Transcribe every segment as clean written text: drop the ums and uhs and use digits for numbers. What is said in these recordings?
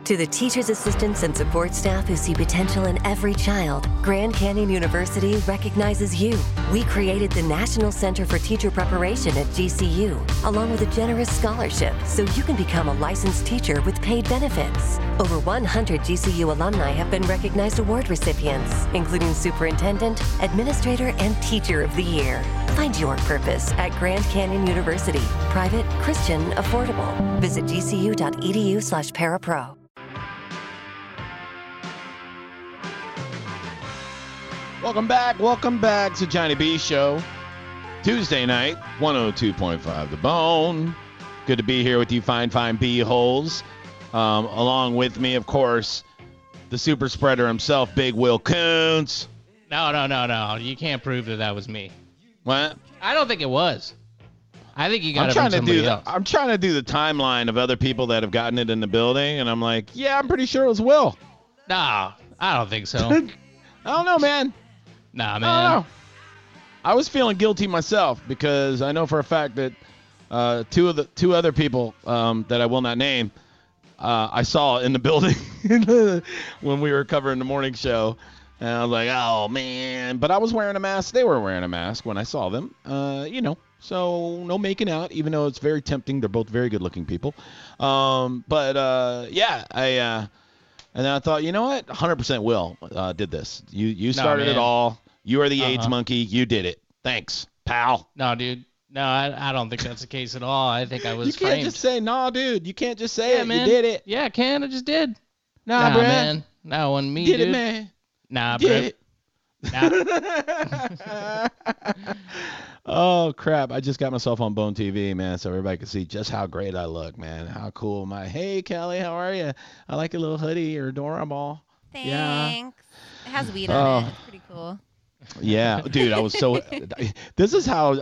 To the teachers, assistants, and support staff who see potential in every child, Grand Canyon University recognizes you. We created the National Center for Teacher Preparation at GCU, along with a generous scholarship, so you can become a licensed teacher with paid benefits. Over 100 GCU alumni have been recognized award recipients, including Superintendent, Administrator, and Teacher of the Year. Find your purpose at Grand Canyon University. Private, Christian, affordable. Visit gcu.edu/parapro. Welcome back to Johnny B Show. Tuesday night, 102.5 The Bone. Good to be here with you, fine B-holes. Along with me, of course, the super spreader himself, Big Will Koontz. No. You can't prove that was me. What? I don't think it was. I think you got to bring somebody else. I'm trying to do the timeline of other people that have gotten it in the building, and I'm like, yeah, I'm pretty sure it was Will. No, I don't think so. I don't know, man. Nah, man. I don't know. I was feeling guilty myself because I know for a fact that two other people that I will not name I saw in the building when we were covering the morning show. And I was like, oh, man. But I was wearing a mask. They were wearing a mask when I saw them, So no making out, even though it's very tempting. They're both very good-looking people. And then I thought, you know what? 100% Will did this. You started it all. You are the AIDS monkey. You did it. Thanks, pal. No, dude. No, I don't think that's the case at all. I think I was framed. You can't just say, no, dude. You can't just say it. Man. You did it. Yeah, I can. I just did. Nah, Brad. Man. That wasn't me, did dude. It, man. Nah, did it. Nah. Oh, crap. I just got myself on Bone TV, man, so everybody can see just how great I look, man. How cool am I? Hey, Kelly, how are you? I like your little hoodie. You're adorable. Thanks. Yeah. It has weed on it. It's pretty cool. Yeah, dude, I was so this is how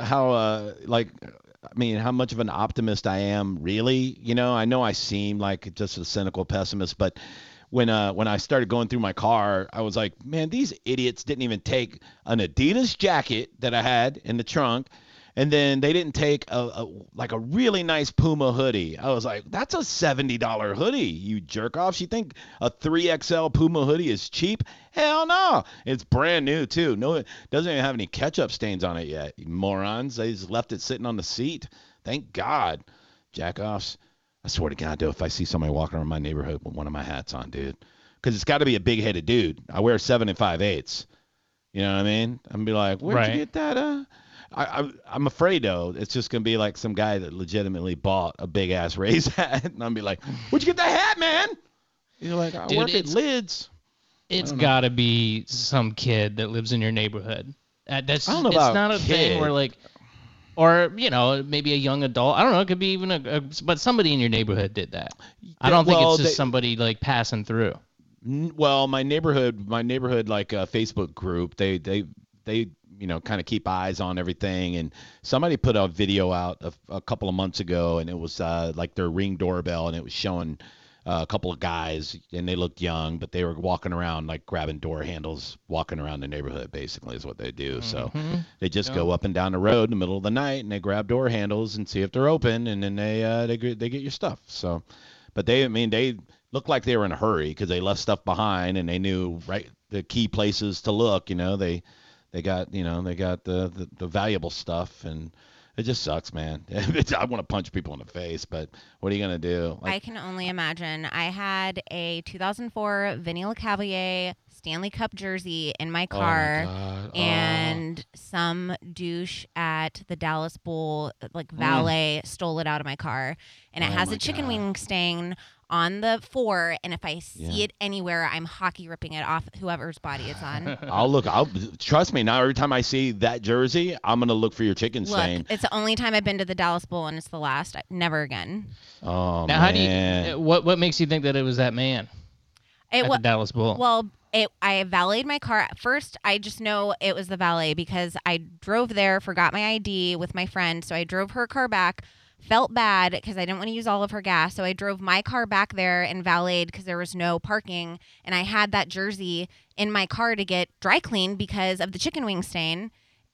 much of an optimist I am, really. You know I seem like just a cynical pessimist, but when I started going through my car, I was like, man, these idiots didn't even take an Adidas jacket that I had in the trunk, and then they didn't take a really nice Puma hoodie. I was like, that's a $70 hoodie, you jerk offs. You think a 3XL Puma hoodie is cheap? Hell no. It's brand new too. No, it doesn't even have any ketchup stains on it yet, you morons. They just left it sitting on the seat. Thank God. Jack offs. I swear to God, dude, if I see somebody walking around my neighborhood with one of my hats on, dude, because it's got to be a big-headed dude. I wear 7 5/8. You know what I mean? I'm gonna be like, where'd you get that? I'm afraid, though, it's just going to be like some guy that legitimately bought a big-ass Rays hat, and I'm be like, where'd you get that hat, man? You're like, I work at Lids. It's got to be some kid that lives in your neighborhood. I don't know about it's not a thing where, like, or, maybe a young adult. I don't know. It could be even but somebody in your neighborhood did that. I don't think it's just somebody, like, passing through. Well, my neighborhood, like, Facebook group, they kind of keep eyes on everything. And somebody put a video out a couple of months ago, and it was like their Ring doorbell, and it was showing a couple of guys, and they looked young, but they were walking around, like grabbing door handles, walking around the neighborhood, basically is what they do. Mm-hmm. So they just go up and down the road in the middle of the night, and they grab door handles and see if they're open, and then they get your stuff. So, but they looked like they were in a hurry because they left stuff behind, and they knew the key places to look. They got the valuable stuff, and it just sucks, man. I want to punch people in the face, but what are you gonna do? I can only imagine. I had a 2004 Vinny LeCavalier Stanley Cup jersey in my car, and some douche at the Dallas Bowl, valet, stole it out of my car, and it has a chicken wing stain on the 4, and if I see it anywhere, I'm hockey ripping it off whoever's body it's on. I'll trust me. Now every time I see that jersey, I'm gonna look for your chicken stain. It's the only time I've been to the Dallas Bowl, and it's the last. Never again. Oh, now, man. How do you? What makes you think that it was that man at the Dallas Bowl? Well, I valeted my car. First, I just know it was the valet because I drove there, forgot my ID with my friend, so I drove her car back. Felt bad because I didn't want to use all of her gas, so I drove my car back there and valeted because there was no parking, and I had that jersey in my car to get dry cleaned because of the chicken wing stain,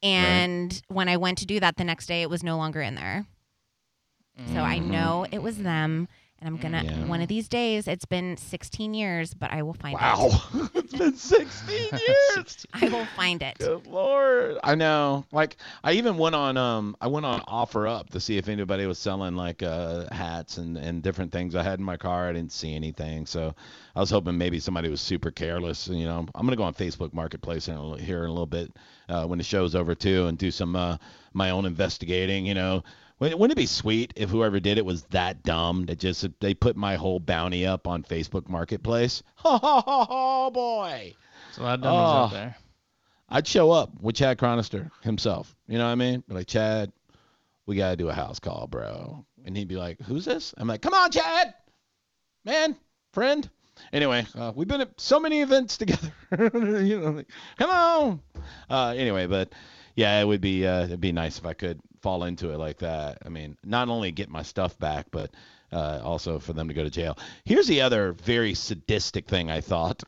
and when I went to do that the next day, it was no longer in there. So I know it was them, And I'm going to, one of these days, it's been 16 years, but I will find it. Wow. It's been 16 years. 16. I will find it. Good Lord. I know. Like, I even went on OfferUp to see if anybody was selling like hats and different things I had in my car. I didn't see anything. So I was hoping maybe somebody was super careless. And, I'm going to go on Facebook Marketplace here in a little bit when the show's over too, and do some my own investigating, Wouldn't it be sweet if whoever did it was that dumb that they put my whole bounty up on Facebook Marketplace? Oh, boy. There's a lot of dummies out there. I'd show up with Chad Chronister himself. You know what I mean? Be like, Chad, we got to do a house call, bro. And he'd be like, who's this? I'm like, come on, Chad. Man, friend. Anyway, we've been at so many events together. Like, come on. Anyway, but yeah, it'd be nice if I could fall into it like that. I mean, not only get my stuff back, but also for them to go to jail. Here's the other very sadistic thing I thought.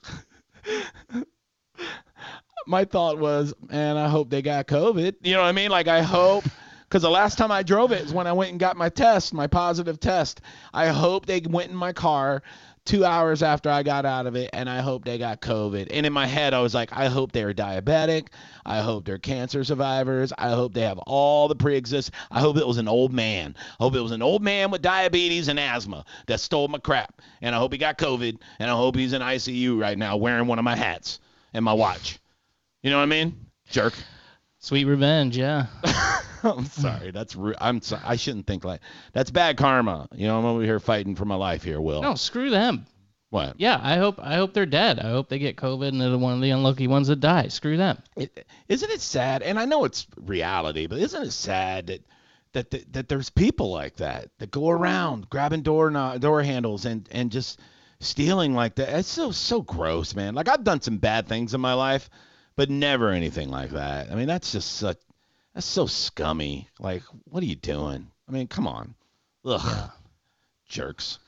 My thought was, man, I hope they got COVID. You know what I mean? Like, I hope, because the last time I drove it is when I went and got my positive test. I hope they went in my car 2 hours after I got out of it, and I hope they got COVID. And in my head, I was like, I hope they're diabetic. I hope they're cancer survivors. I hope they have all the pre-existing. I hope it was an old man. I hope it was an old man with diabetes and asthma that stole my crap. And I hope he got COVID, and I hope he's in ICU right now wearing one of my hats and my watch. You know what I mean? Jerk. Sweet revenge, yeah. I'm sorry. That's rude. I shouldn't think like that's bad karma. I'm over here fighting for my life here, Will. No, screw them. What? Yeah, I hope they're dead. I hope they get COVID and they're one of the unlucky ones that die. Screw them. Isn't it sad? And I know it's reality, but isn't it sad that there's people like that go around grabbing door handles and just stealing like that? It's so gross, man. Like, I've done some bad things in my life, but never anything like that. I mean, that's so scummy. Like, what are you doing? I mean, come on. Ugh. Yeah. Jerks.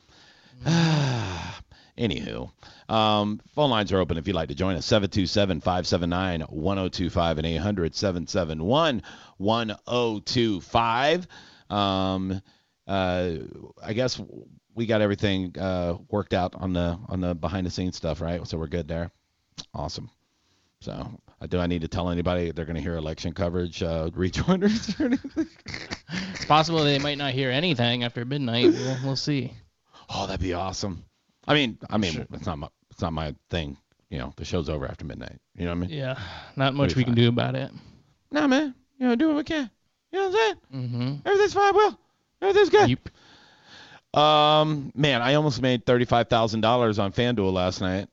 Anywho, phone lines are open if you'd like to join us. 727-579-1025 and 800-771-1025. I guess we got everything worked out on the behind the scenes stuff, right? So we're good there. Awesome. So, do I need to tell anybody they're going to hear election coverage, rejoiners or anything? It's possible they might not hear anything after midnight. We'll see. Oh, that'd be awesome. I mean, sure. it's not my thing. The show's over after midnight. You know what I mean? Yeah, not much we can do about it. Nah, man. Do what we can. You know what I'm saying? Mm-hmm. Everything's fine, Will. Everything's good. Yep. Man, I almost made $35,000 on FanDuel last night.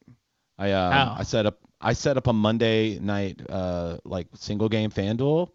I set up a Monday night like single game FanDuel,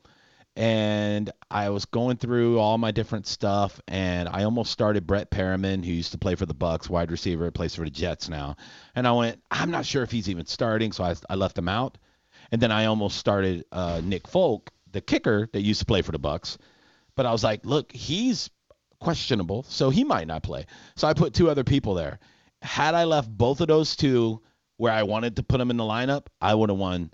and I was going through all my different stuff, and I almost started Brett Perriman, who used to play for the Bucks, wide receiver, plays for the Jets now. And I went, I'm not sure if he's even starting, so I left him out. And then I almost started Nick Folk, the kicker that used to play for the Bucks. But I was like, look, he's questionable, so he might not play. So I put two other people there. Had I left both of those two where I wanted to put them in the lineup, I would have won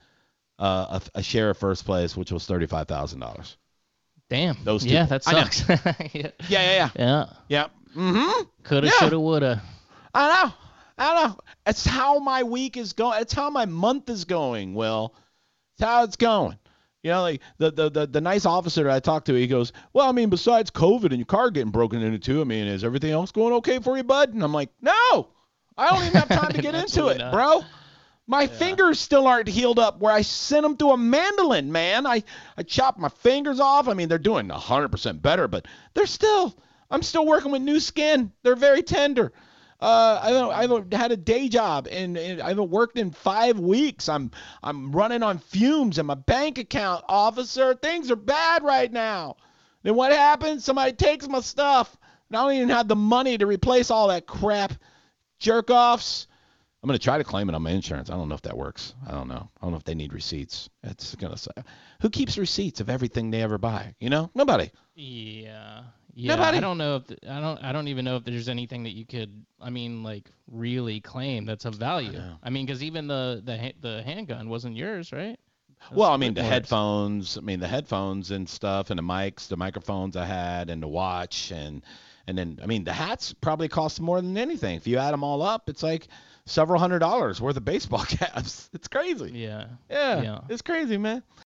a share of first place, which was $35,000. Damn. Those two. Yeah, that sucks. Yeah. Yeah. Mm-hmm. Coulda, shoulda, woulda. I know. It's how my week is going. It's how my month is going, Will. It's how it's going. Like the nice officer that I talked to, he goes, well, I mean, besides COVID and your car getting broken into too, I mean, is everything else going okay for you, bud? And I'm like, no. I don't even have time to get into it, bro. My fingers still aren't healed up where I sent them through a mandolin, man. I chopped my fingers off. I mean, they're doing 100% better, but I'm still working with new skin. They're very tender. I haven't had a day job, and I haven't worked in 5 weeks. I'm running on fumes in my bank account, officer. Things are bad right now. Then what happens? Somebody takes my stuff, and I don't even have the money to replace all that crap. Jerk-offs. I'm going to try to claim it on my insurance. I don't know if that works. I don't know. I don't know if they need receipts. It's going to say, who keeps receipts of everything they ever buy? Nobody. Yeah. Nobody. I don't know if I don't even know if there's anything that you could, really claim that's of value. Because even the handgun wasn't yours, right? Well, the headphones and stuff, and the mics, the microphones I had, and the watch, and And then, I mean, the hats probably cost more than anything. If you add them all up, it's like several $100s worth of baseball caps. It's crazy. Yeah. Yeah. It's crazy, man.